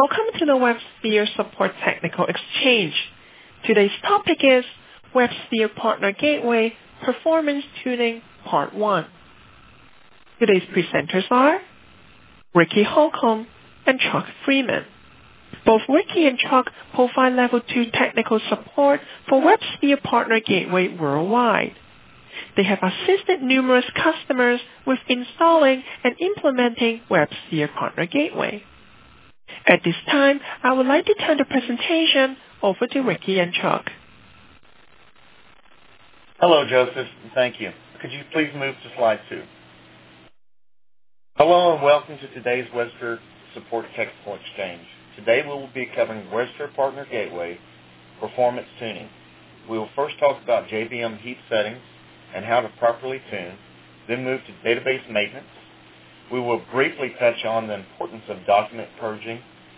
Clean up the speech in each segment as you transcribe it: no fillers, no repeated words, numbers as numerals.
Welcome to the WebSphere Support Technical Exchange. Today's topic is WebSphere Partner Gateway Performance Tuning Part 1. Today's presenters are Ricky Holcomb and Chuck Freeman. Both Ricky and Chuck provide Level 2 technical support for WebSphere Partner Gateway worldwide. They have assisted numerous customers with installing and implementing WebSphere Partner Gateway. At this time, I would like to turn the presentation over to Ricky and Chuck. Hello, Joseph, and thank you. Could you please move to slide 2? Hello, and welcome to today's WebSphere Support Technical Exchange. Today we will be covering WebSphere Partner Gateway Performance Tuning. We will first talk about JVM heap settings and how to properly tune, then move to database maintenance. We will briefly touch on the importance of document purging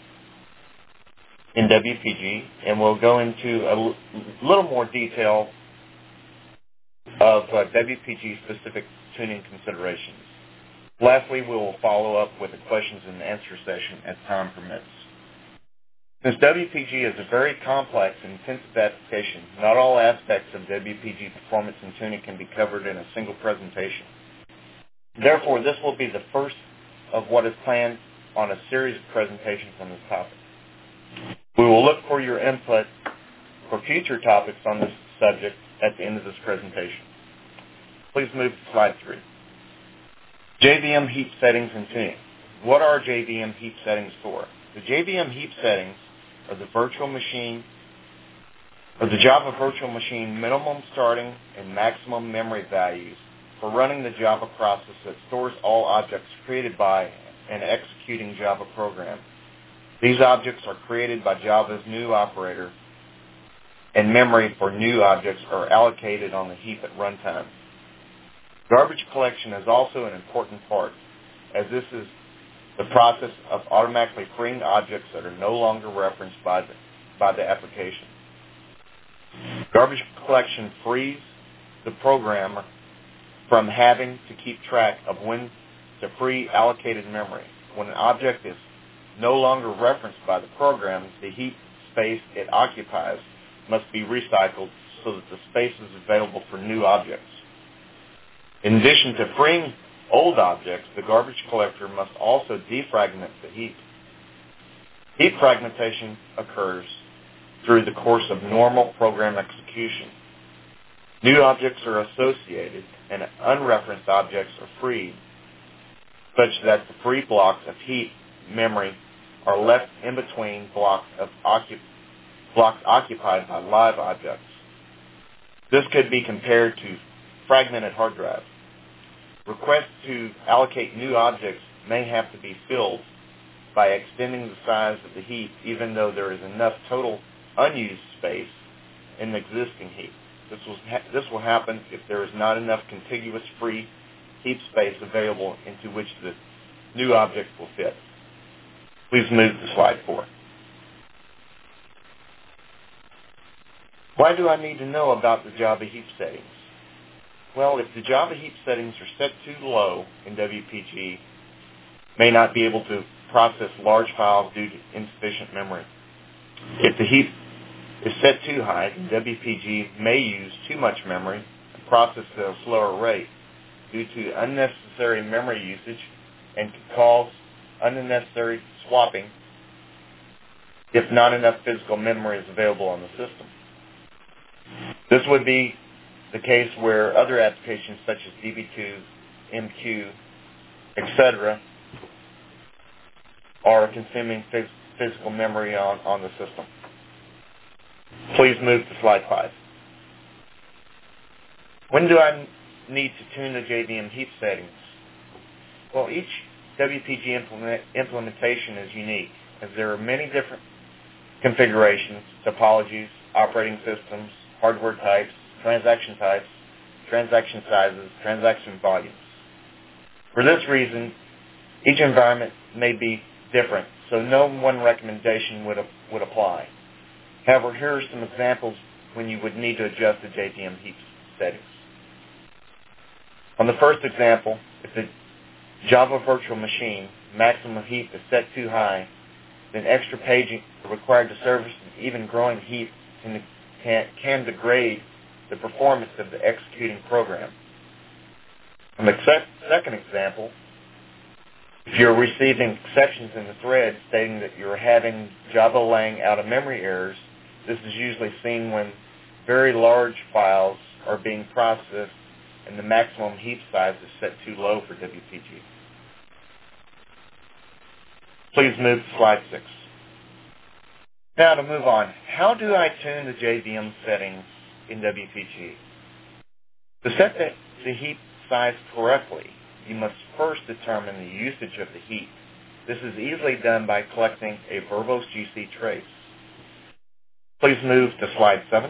in WPG, and we'll go into a little more detail of WPG-specific tuning considerations. Lastly, we will follow up with a questions and answer session as time permits. Since WPG is a very complex and intensive application, not all aspects of WPG performance and tuning can be covered in a single presentation. Therefore, this will be the first of what is planned on a series of presentations on this topic. We will look for your input for future topics on this subject at the end of this presentation. Please move to slide 3. JVM heap settings and tuning. What are JVM heap settings for? The JVM heap settings are the Java virtual machine minimum starting and maximum memory values for running the Java process that stores all objects created by an executing Java program. These objects are created by Java's new operator, and memory for new objects are allocated on the heap at runtime. Garbage collection is also an important part, as this is the process of automatically freeing objects that are no longer referenced by the application. Garbage collection frees the programmer from having to keep track of when to free allocated memory. When an object is no longer referenced by the program, the heap space it occupies must be recycled so that the space is available for new objects. In addition to freeing old objects, the garbage collector must also defragment the heap. Heap fragmentation occurs through the course of normal program execution. New objects are associated and unreferenced objects are freed, such that the free blocks of heap memory are left in between blocks occupied by live objects. This could be compared to fragmented hard drives. Requests to allocate new objects may have to be filled by extending the size of the heap, even though there is enough total unused space in the existing heap. This will happen if there is not enough contiguous free heap space available into which the new object will fit. Please move to slide 4. Why do I need to know about the Java heap settings? Well, if the Java heap settings are set too low in WPG, may not be able to process large files due to insufficient memory. If the heap is set too high, WPG may use too much memory and process at a slower rate due to unnecessary memory usage and could cause unnecessary swapping if not enough physical memory is available on the system. This would be the case where other applications such as DB2, MQ, etc. are consuming physical memory on the system. Please move to slide 5. When do I need to tune the JVM heap settings? Well, each WPG implementation is unique, as there are many different configurations, topologies, operating systems, hardware types, transaction sizes, transaction volumes. For this reason, each environment may be different, so no one recommendation would apply. However, here are some examples when you would need to adjust the JVM heap settings. On the first example, if the Java virtual machine maximum heap is set too high, then extra paging required to service an even growing heap can degrade the performance of the executing program. From the second example, if you're receiving exceptions in the thread stating that you're having Java laying out of memory errors, this is usually seen when very large files are being processed and the maximum heap size is set too low for WPG. Please move to slide 6. Now to move on, how do I tune the JVM settings in WPG? To set the heap size correctly, you must first determine the usage of the heap. This is easily done by collecting a verbose GC trace. Please move to slide 7.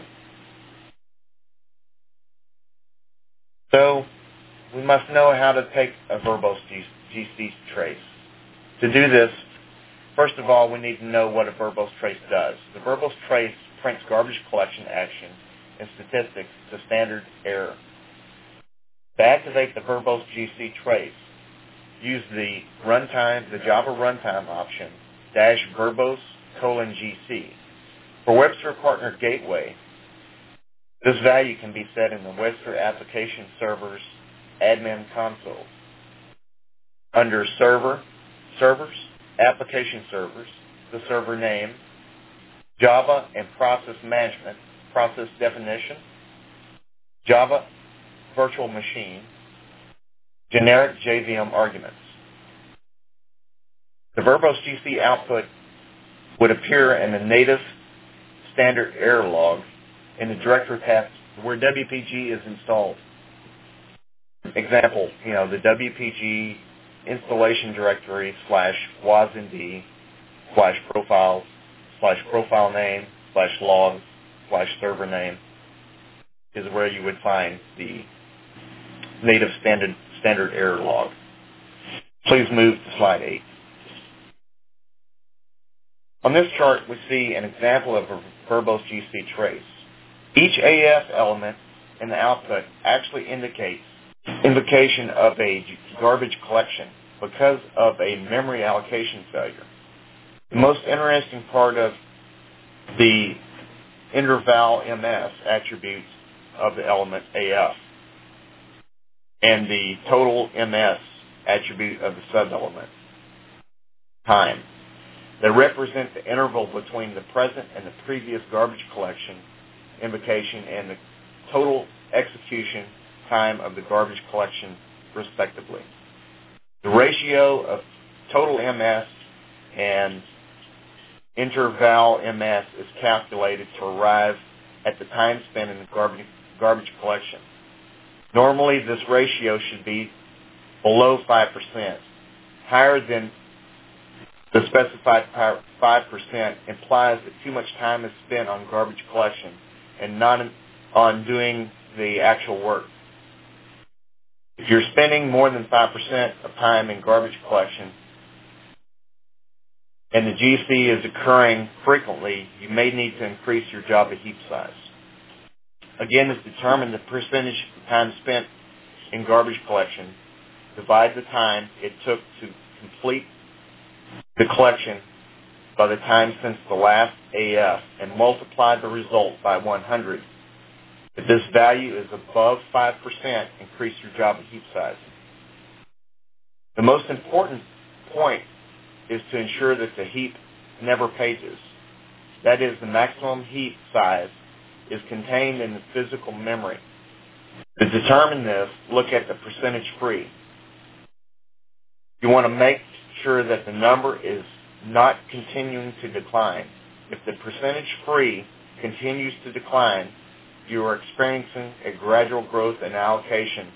So, we must know how to take a verbose GC trace. To do this, first of all, we need to know what a verbose trace does. The verbose trace prints garbage collection action and statistics to standard error. To activate the verbose GC trace, use the Java runtime option -verbose::GC. For Webster Partner Gateway, this value can be set in the Webster Application Server's admin console. Under Servers, Application Servers, the server name, Java and Process Management, Process Definition, Java Virtual Machine, Generic JVM Arguments. The verbose GC output would appear in the native standard error log in the directory path where WPG is installed. Example, the WPG installation directory /wasmd/profiles/profile name/logs/server name is where you would find the native standard error log. Please move to slide 8. On this chart, we see an example of a verbose GC trace. Each AF element in the output actually indicates invocation of a garbage collection because of a memory allocation failure. The most interesting part of the interval MS attributes of the element AF and the total MS attribute of the sub-element time. They represent the interval between the present and the previous garbage collection invocation and the total execution time of the garbage collection, respectively. The ratio of total MS and interval MS is calculated to arrive at the time spent in the garbage collection. Normally, this ratio should be below 5%. Higher than the specified 5% implies that too much time is spent on garbage collection and not on doing the actual work. If you're spending more than 5% of time in garbage collection and the GC is occurring frequently, you may need to increase your Java heap size. Again, to determine the percentage of time spent in garbage collection, divide the time it took to complete the collection by the time since the last AF and multiply the result by 100. If this value is above 5%, increase your Java heap size. The most important point is to ensure that the heap never pages. That is, the maximum heap size is contained in the physical memory. To determine this, look at the percentage free. You want to make sure that the number is not continuing to decline. If the percentage free continues to decline, you are experiencing a gradual growth in allocation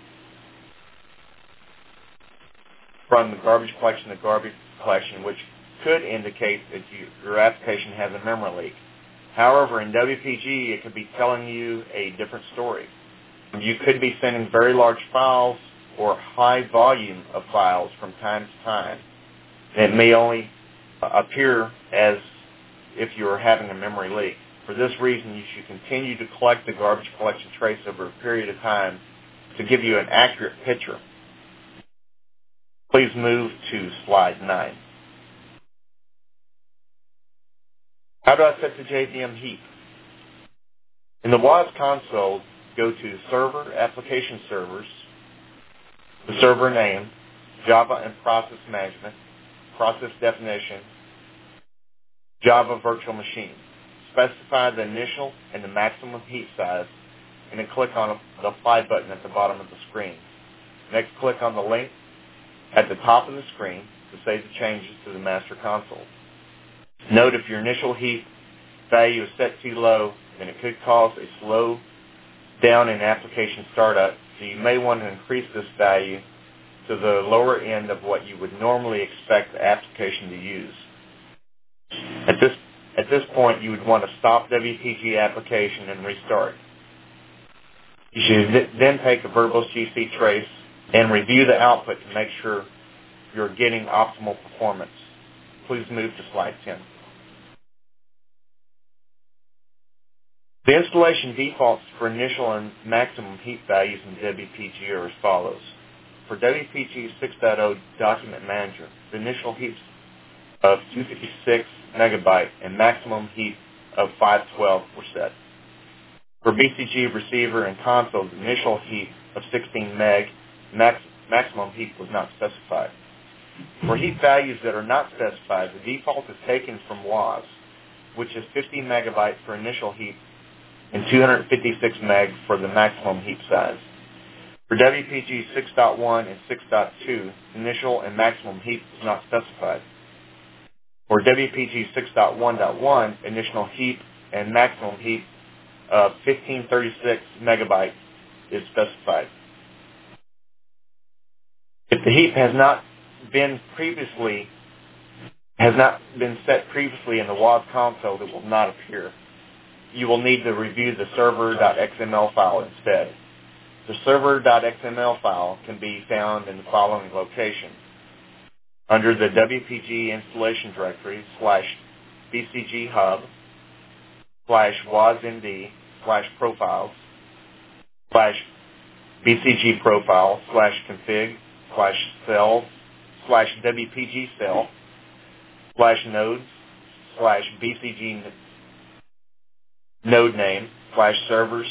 from the garbage collection to garbage collection, which could indicate that your application has a memory leak. However, in WPG, it could be telling you a different story. You could be sending very large files or high volume of files from time to time. It may only appear as if you are having a memory leak. For this reason, you should continue to collect the garbage collection trace over a period of time to give you an accurate picture. Please move to slide 9. How do I set the JVM heap? In the WAS console, go to Server, Application Servers, the server name, Java and Process Management, Process Definition, Java Virtual Machine. Specify the initial and the maximum heap size, and then click on the Apply button at the bottom of the screen. Next, click on the link at the top of the screen to save the changes to the master console. Note if your initial heap value is set too low, then it could cause a slow down in application startup, so you may want to increase this value to the lower end of what you would normally expect the application to use. At this point, you would want to stop WPG application and restart. You should then take a verbose GC trace and review the output to make sure you're getting optimal performance. Please move to slide 10. The installation defaults for initial and maximum heap values in WPG are as follows. For WPG 6.0 Document Manager, the initial heaps of 256 megabyte and maximum heap of 512 were set. For BCG Receiver and Console, the initial heap of 16 meg, maximum heap was not specified. For heap values that are not specified, the default is taken from WAS, which is 50 megabyte for initial heap and 256 meg for the maximum heap size. For WPG 6.1 and 6.2, initial and maximum heap is not specified. For WPG 6.1.1, initial heap and maximum heap of 1536 megabyte is specified. If the heap has not been set previously in the WAS console, it will not appear. You will need to review the server.xml file instead. The server.xml file can be found in the following location. Under the WPG installation directory /BCG hub /wasmd /profiles /BCG profile /config /cell /WPG cell /nodes /BCG node name /servers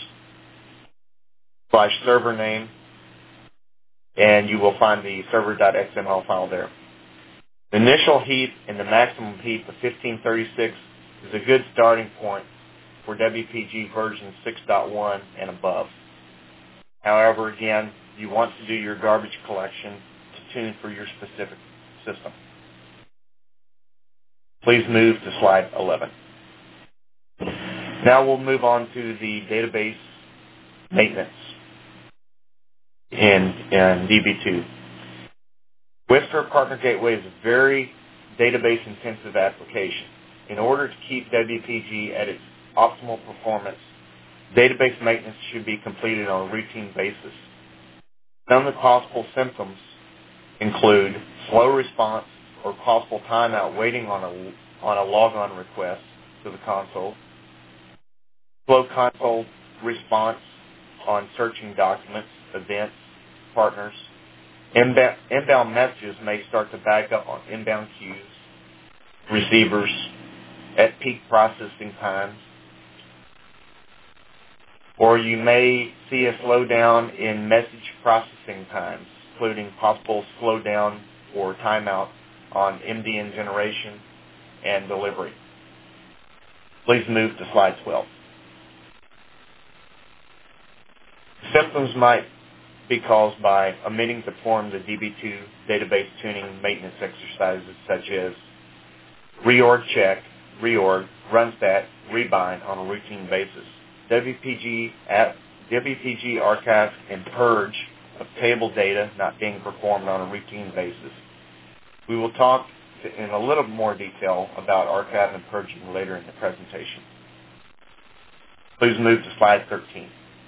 /server name, and you will find the server.xml file there. The initial heap and the maximum heap of 1536 is a good starting point for WPG version 6.1 and above. However, again, you want to do your garbage collection to tune for your specific system. Please move to slide 11. Now we'll move on to the database maintenance in DB2. WebSphere Partner Gateway is a very database-intensive application. In order to keep WPG at its optimal performance, database maintenance should be completed on a routine basis. Some of the possible symptoms include slow response or possible timeout waiting on a logon request to the console, slow console response on searching documents, events, partners. Inbound messages may start to back up on inbound queues, receivers at peak processing times, or you may see a slowdown in message processing times, including possible slowdown or timeout on MDN generation and delivery. Please move to slide 12. Symptoms might be caused by omitting to perform the DB2 database tuning maintenance exercises such as reorg check, reorg, runstat, rebind on a routine basis. WPG archive and purge of table data not being performed on a routine basis. We will talk in a little more detail about archive and purging later in the presentation. Please move to slide 13.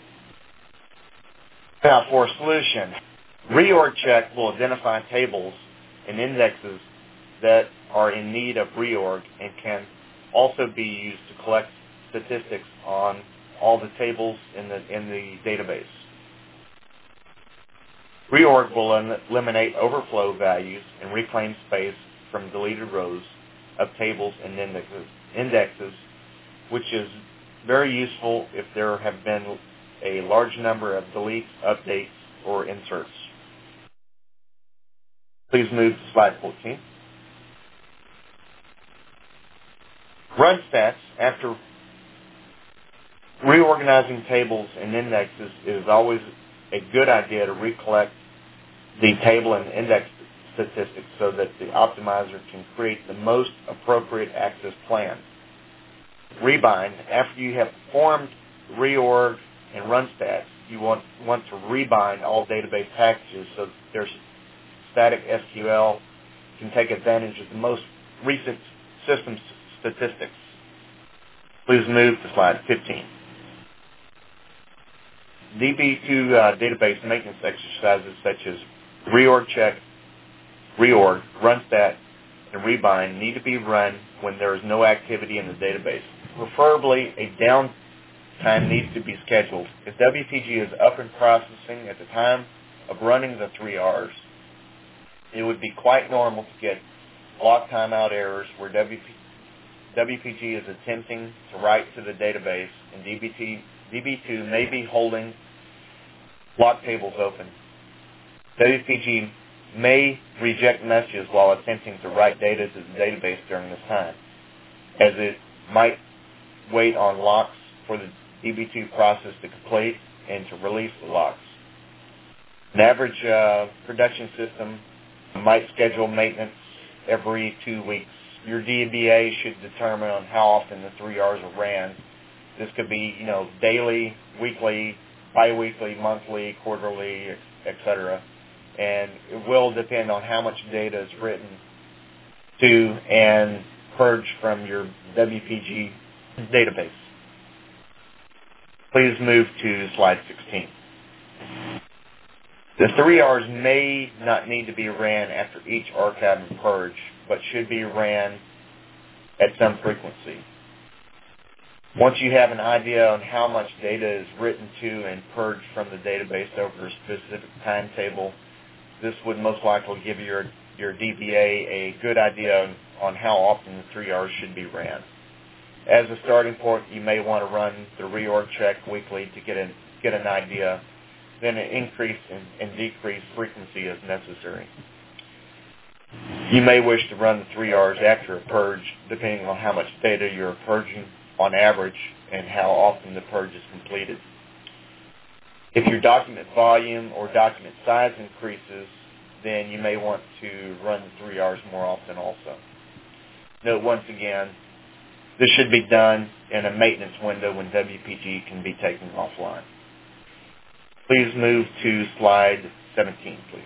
Now for a solution, reorg check will identify tables and indexes that are in need of reorg and can also be used to collect statistics on all the tables in the database. Reorg will eliminate overflow values and reclaim space from deleted rows of tables and indexes indexes, which is very useful if there have been a large number of deletes, updates, or inserts. Please move to slide 14. Run stats. After reorganizing tables and indexes, it is always a good idea to recollect the table and index statistics so that the optimizer can create the most appropriate access plan. Rebind. After you have performed reorg and run stats, you want to rebind all database packages so that their static SQL can take advantage of the most recent system statistics. Please move to slide 15. DB2 database maintenance exercises such as reorg check, reorg, run stat, and rebind need to be run when there is no activity in the database. Preferably, a downtime needs to be scheduled. If WPG is up and processing at the time of running the 3 Rs, it would be quite normal to get block timeout errors where WPG is attempting to write to the database and DB2 may be holding block tables open. WPG may reject messages while attempting to write data to the database during this time, as it might wait on locks for the DB2 process to complete and to release the locks. An average production system might schedule maintenance every 2 weeks. Your DBA should determine on how often the 3 Rs are ran. This could be, daily, weekly, biweekly, monthly, quarterly, etc. And it will depend on how much data is written to and purged from your WPG database. Please move to slide 16. The 3 Rs may not need to be ran after each archive and purge, but should be ran at some frequency. Once you have an idea on how much data is written to and purged from the database over a specific timetable, this would most likely give your DBA a good idea on how often the 3 Rs should be ran. As a starting point, you may want to run the reorg check weekly to get an idea, then an increase and decrease frequency as necessary. You may wish to run the 3 Rs after a purge, depending on how much data you're purging on average and how often the purge is completed. If your document volume or document size increases, then you may want to run the 3 Rs more often also. Note once again, this should be done in a maintenance window when WPG can be taken offline. Please move to slide 17, please.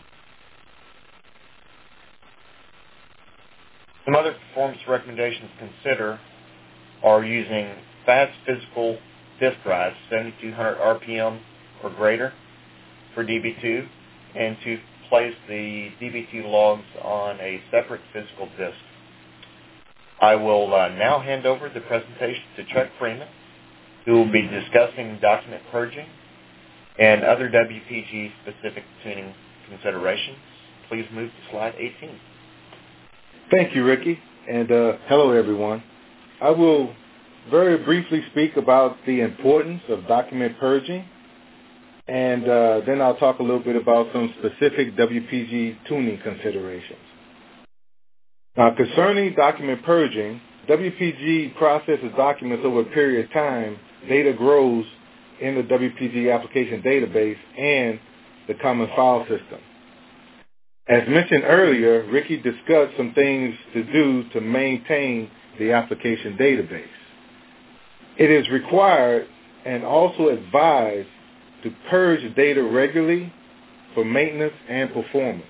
Some other performance recommendations to consider are using fast physical disk drives, 7200 RPM or greater for DB2, and to place the DB2 logs on a separate physical disk. I will now hand over the presentation to Chuck Freeman, who will be discussing document purging and other WPG-specific tuning considerations. Please move to slide 18. Thank you, Ricky, and hello, everyone. I will very briefly speak about the importance of document purging, and then I'll talk a little bit about some specific WPG tuning considerations. Now, concerning document purging, WPG processes documents over a period of time. Data grows in the WPG application database and the common file system. As mentioned earlier, Ricky discussed some things to do to maintain the application database. It is required and also advised to purge data regularly for maintenance and performance.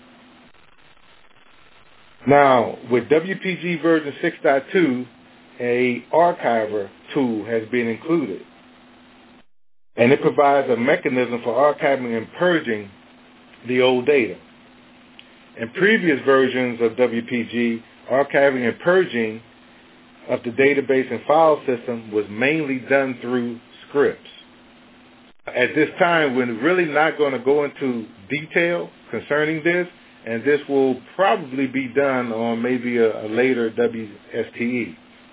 Now, with WPG version 6.2, a archiver tool has been included, and it provides a mechanism for archiving and purging the old data. In previous versions of WPG, archiving and purging of the database and file system was mainly done through scripts. At this time, we're really not going to go into detail concerning this, and this will probably be done on maybe a later WSTE.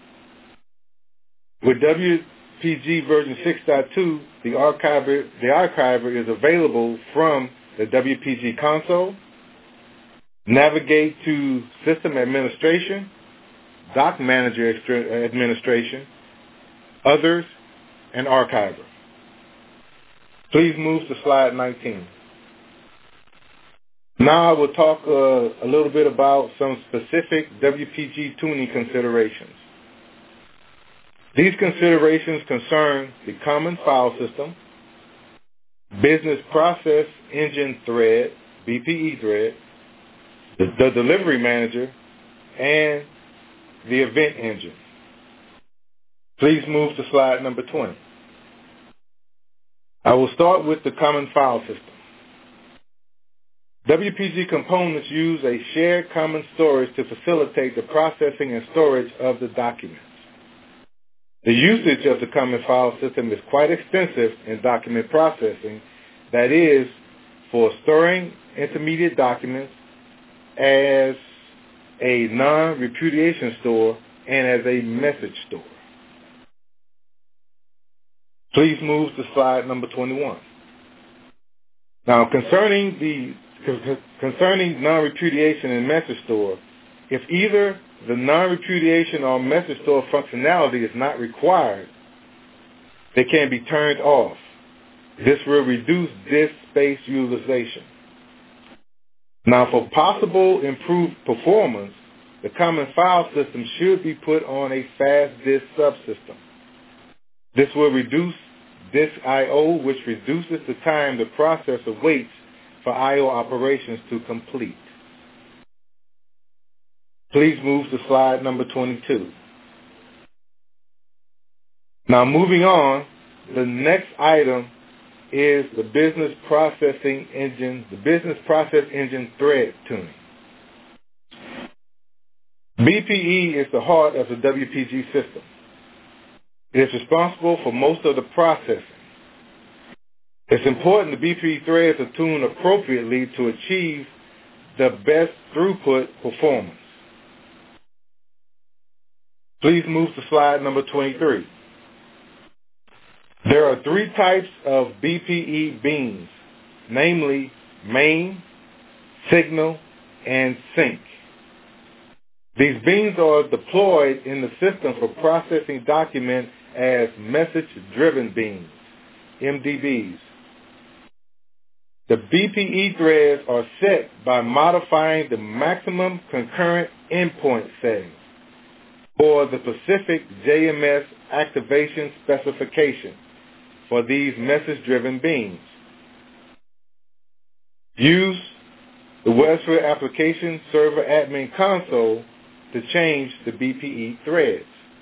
With WPG version 6.2, the archiver is available from the WPG console. Navigate to System Administration, Doc Manager Administration, Others, and Archiver. Please move to slide 19. Now I will talk a little bit about some specific WPG tuning considerations. These considerations concern the Common File System, Business Process Engine Thread, BPE thread, the Delivery Manager, and the Event Engine. Please move to slide number 20. I will start with the Common File System. WPG components use a shared common storage to facilitate the processing and storage of the documents. The usage of the Common File System is quite extensive in document processing, that is, for storing intermediate documents as a non-repudiation store and as a message store. Please move to slide number 21. Now, concerning non-repudiation and message store, if either the non-repudiation or message store functionality is not required, they can be turned off. This will reduce disk space utilization. Now, for possible improved performance, the Common File System should be put on a fast disk subsystem. This will reduce disk I/O, which reduces the time the processor waits for I/O operations to complete. Please move to slide number 22. Now, moving on, the next item is the Business Process Engine thread tuning. BPE is the heart of the WPG system. It is responsible for most of the processing. It's important the BPE threads are tuned appropriately to achieve the best throughput performance. Please move to slide number 23. There are three types of BPE beans, namely main, signal, and sync. These beans are deployed in the system for processing documents as message-driven beans, MDBs. The BPE threads are set by modifying the maximum concurrent endpoint setting or the specific JMS activation specification for these message-driven beans. Use the WebSphere Application Server Admin Console to change the BPE threads.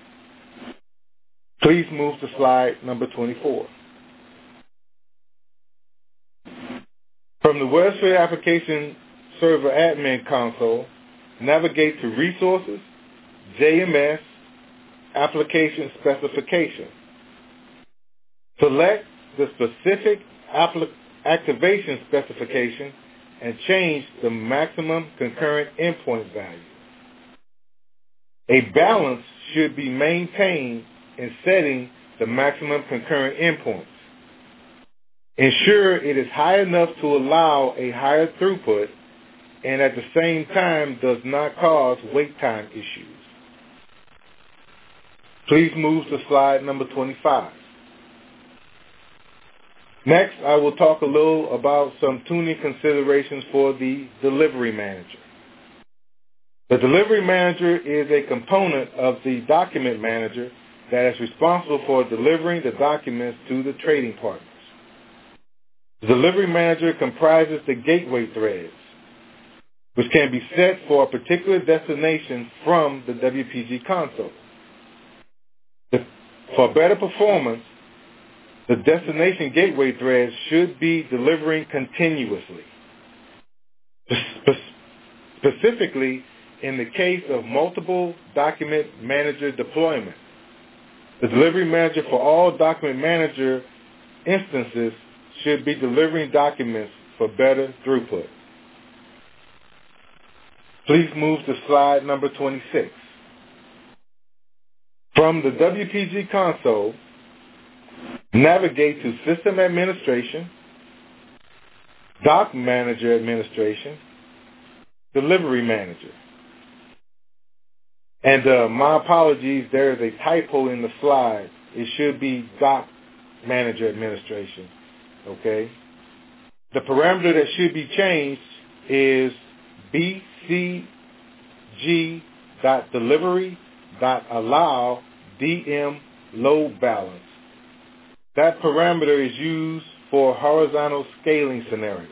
Please move to slide number 24. From the WebSphere Application Server Admin Console, navigate to Resources, JMS, Application Specification. Select the specific activation specification and change the maximum concurrent endpoint value. A balance should be maintained in setting the maximum concurrent endpoints. Ensure it is high enough to allow a higher throughput and at the same time does not cause wait time issues. Please move to slide number 25. Next, I will talk a little about some tuning considerations for the Delivery Manager. The Delivery Manager is a component of the Document Manager that is responsible for delivering the documents to the trading partners. The Delivery Manager comprises the gateway threads, which can be set for a particular destination from the WPG console. For better performance, the destination gateway threads should be delivering continuously. Specifically, in the case of multiple document manager deployment, the Delivery Manager for all document manager instances should be delivering documents for better throughput. Please move to slide number 26. From the WPG console, navigate to System Administration, Doc Manager Administration, Delivery Manager. And my apologies, there is a typo in the slide. It should be Doc Manager Administration, okay? The parameter that should be changed is bcg.delivery.allow DM load balance. That parameter is used for horizontal scaling scenarios.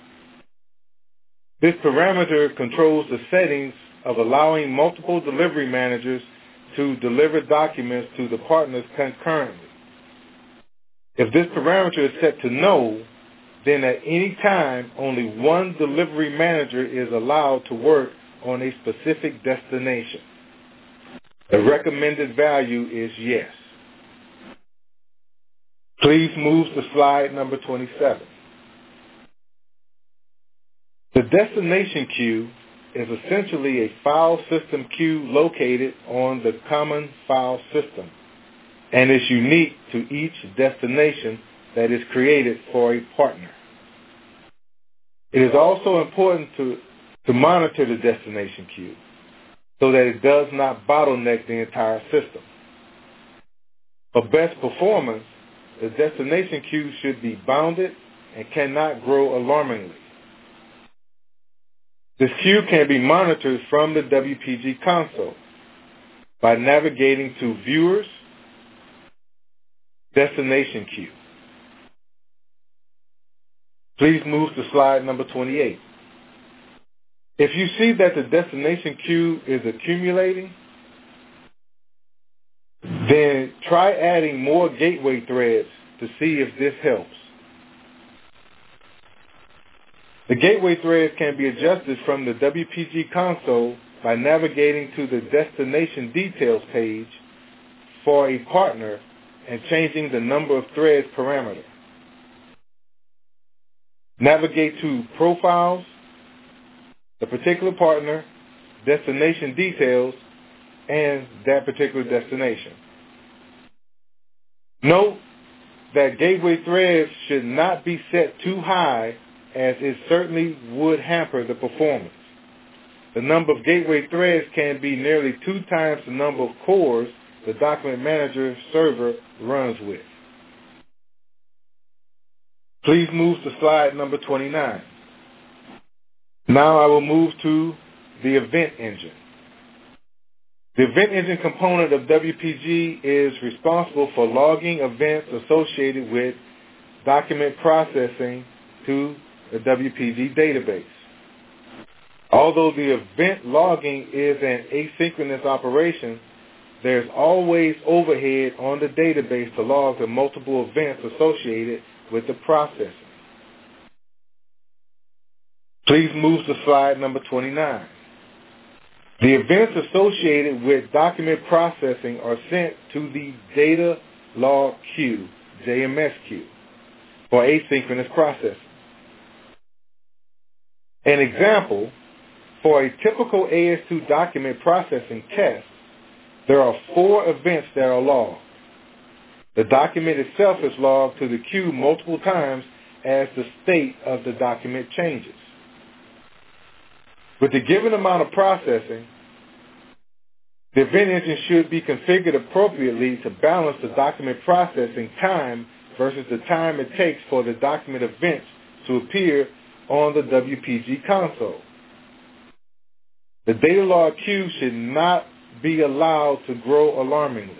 This parameter controls the settings of allowing multiple delivery managers to deliver documents to the partners concurrently. If this parameter is set to no, then at any time, only one delivery manager is allowed to work on a specific destination. The recommended value is yes. Please move to slide number 27. The destination queue is essentially a file system queue located on the common file system and is unique to each destination that is created for a partner. It is also important to monitor the destination queue so that it does not bottleneck the entire system. For best performance, the destination queue should be bounded and cannot grow alarmingly. This queue can be monitored from the WPG console by navigating to Viewers, Destination Queue. Please move to slide number 28. If you see that the destination queue is accumulating, then try adding more gateway threads to see if this helps. The gateway threads can be adjusted from the WPG console by navigating to the Destination Details page for a partner and changing the number of threads parameter. Navigate to Profiles, the particular partner, Destination Details, and that particular destination. Note that gateway threads should not be set too high, as it certainly would hamper the performance. The number of gateway threads can be nearly 2 times the number of cores the Document Manager server runs with. Please move to slide number 29. Now I will move to the Event Engine. The Event Engine component of WPG is responsible for logging events associated with document processing to the WPG database. Although the event logging is an asynchronous operation, there's always overhead on the database to log the multiple events associated with the processing. Please move to slide number 29. The events associated with document processing are sent to the Data Log Queue, JMS queue, for asynchronous processing. An example, for a typical AS2 document processing test, there are 4 events that are logged. The document itself is logged to the queue multiple times as the state of the document changes. With the given amount of processing, the event engine should be configured appropriately to balance the document processing time versus the time it takes for the document events to appear on the WPG console. The data log queue should not be allowed to grow alarmingly.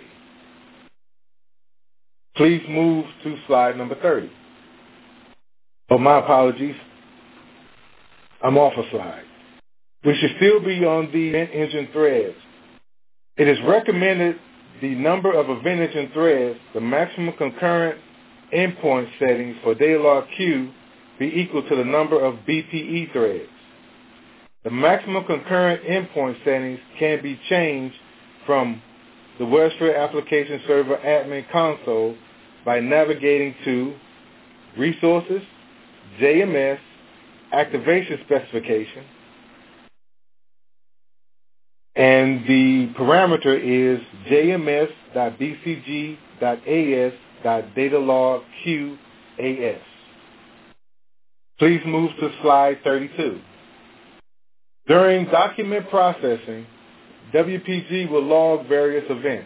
Please move to slide number 30. Oh, my apologies. I'm off a slide. We should still be on the event engine threads. It is recommended the number of event engine threads, the maximum concurrent endpoint settings for data log queue be equal to the number of BPE threads. The maximum concurrent endpoint settings can be changed from the WebSphere Application Server Admin Console by navigating to Resources, JMS, Activation Specification, And the parameter is jms.bcg.as.datalogqas. Please move to slide 32. During document processing, WPG will log various events,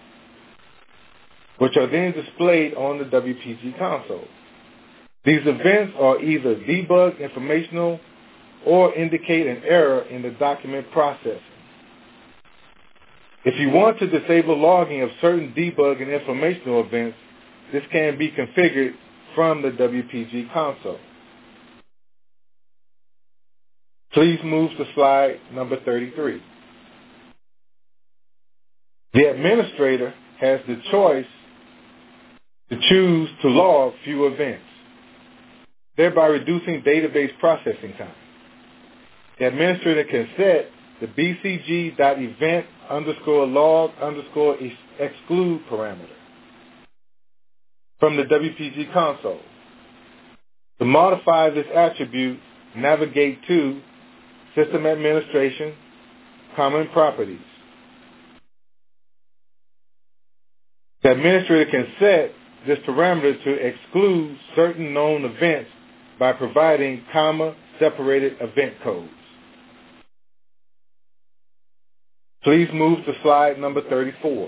which are then displayed on the WPG console. These events are either debug informational or indicate an error in the document processing. If you want to disable logging of certain debug and informational events, this can be configured from the WPG console. Please move to slide number 33. The administrator has the choice to choose to log few events, thereby reducing database processing time. The administrator can set the bcg.event_log_exclude parameter from the WPG console. To modify this attribute, navigate to System Administration, Common Properties. The administrator can set this parameter to exclude certain known events by providing comma-separated event codes. Please move to slide number 34.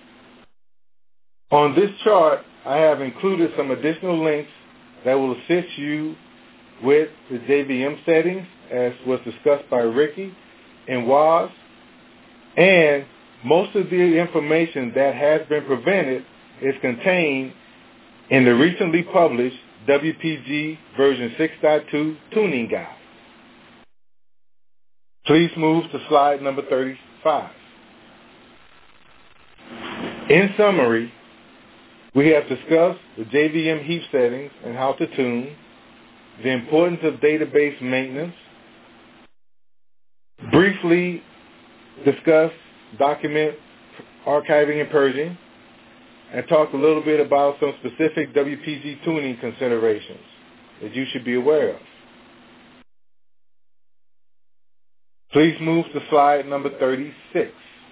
On this chart, I have included some additional links that will assist you with the JVM settings, as was discussed by Ricky and Waz, and most of the information that has been presented is contained in the recently published WPG version 6.2 tuning guide. Please move to slide number 35. In summary, we have discussed the JVM heap settings and how to tune, the importance of database maintenance, briefly discussed document archiving and purging, and talked a little bit about some specific WPG tuning considerations that you should be aware of. Please move to slide number 36.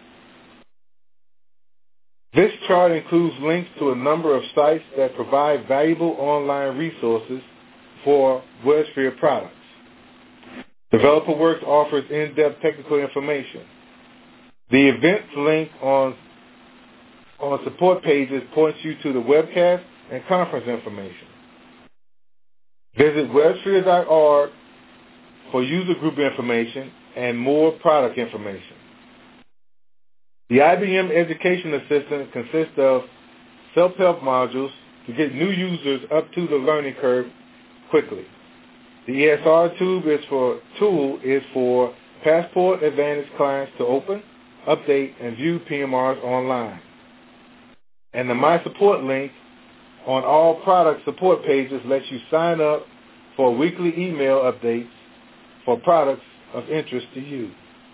This chart includes links to a number of sites that provide valuable online resources for WebSphere products. DeveloperWorks offers in-depth technical information. The events link on support pages points you to the webcast and conference information. Visit websphere.org for user group information and more product information. The IBM Education Assistant consists of self-help modules to get new users up to the learning curve quickly. The ESR tool is for Passport Advantage clients to open, update, and view PMRs online. And the My Support link on all product support pages lets you sign up for weekly email updates for products of interest to you.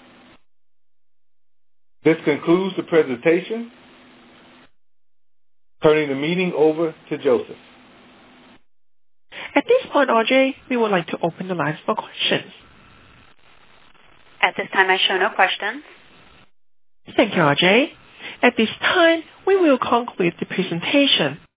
This concludes the presentation. Turning the meeting over to Joseph. At this point, RJ, we would like to open the lines for questions. At this time, I show no questions. Thank you, RJ. At this time, we will conclude the presentation.